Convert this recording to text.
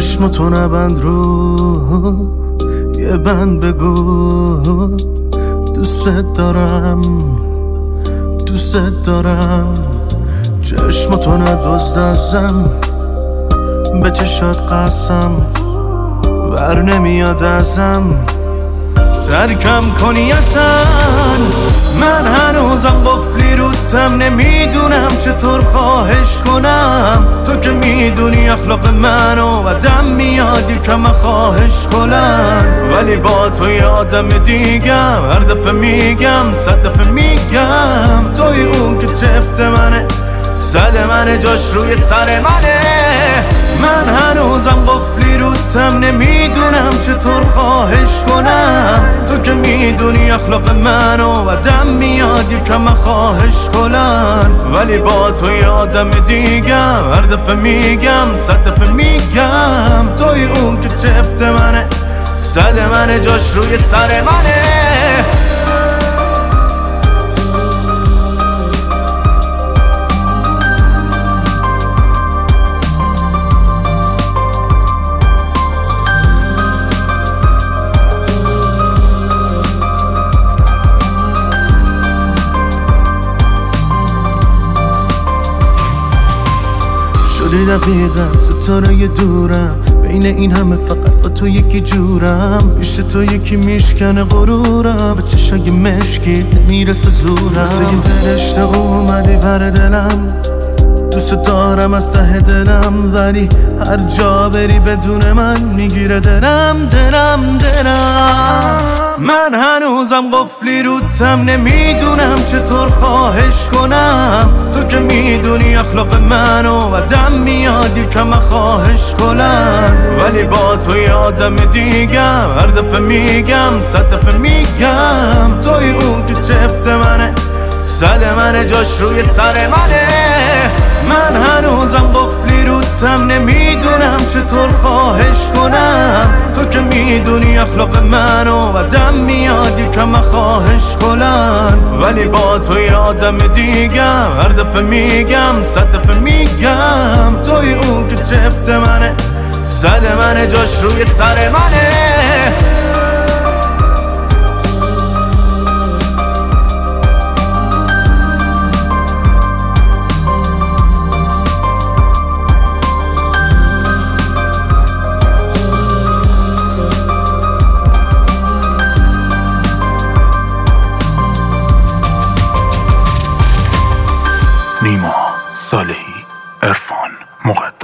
چشمتو نبند رو یه بند بگو دوست دارم چشمتو ندزد ازم به چشات قسم ور نمیاد ازم ترکم کنی اصلا من هنوزم قفلی رو تم نمیدونم چطور خواهش کنم تو که میدونی اخلاق منو آدم میاد یکم خواهش کنم ولی با تو یه آدم دیگم هر دفعه میگم 100 دفعه میگم توی اون که چفت منه صد منه جاش روی سر منه من هنوزم قفلی رو تم نمیدونم چطور خواهش کنم تو که میدونی اخلاق منو آدم میاد یکم خواهش کنم ولی با تو یه آدم دیگم هر دفعه میگم 100 دفعه میگم توی اون که چفت منه صد منه جاش روی سر منه شده دقیقم ستاره دورم بین این همه فقط با تو یکی جورم پیش تو یکی میشکنه غرورم به چشای مشکی نمیرسه زورم مثل یه فرشته اومدی ور دلم دوست دارم از ته دلم ولی هر جا بری بدون من میگیره دلم من هنوزم قفلی رو تم نمیدونم چطور خواهش کنم تو که میدونی اخلاق منو آدم میاد یکم خواهش کنم ولی با تو یه آدم دیگم هر دفعه میگم 100 دفعه میگم توی اون که چفت منه صد منه جاش روی سر منه من هنوزم قفلی رو تم نمیدونم چطور خواهش کنم تو که میدونی اخلاق منو آدم میاد یکم خواهش کنم ولی با تو یه آدم دیگم هر دفعه میگم 100 دفعه میگم توی اون که چفت منه صد منه جاش روی سر منه نیما صالحی، عرفان مقدم.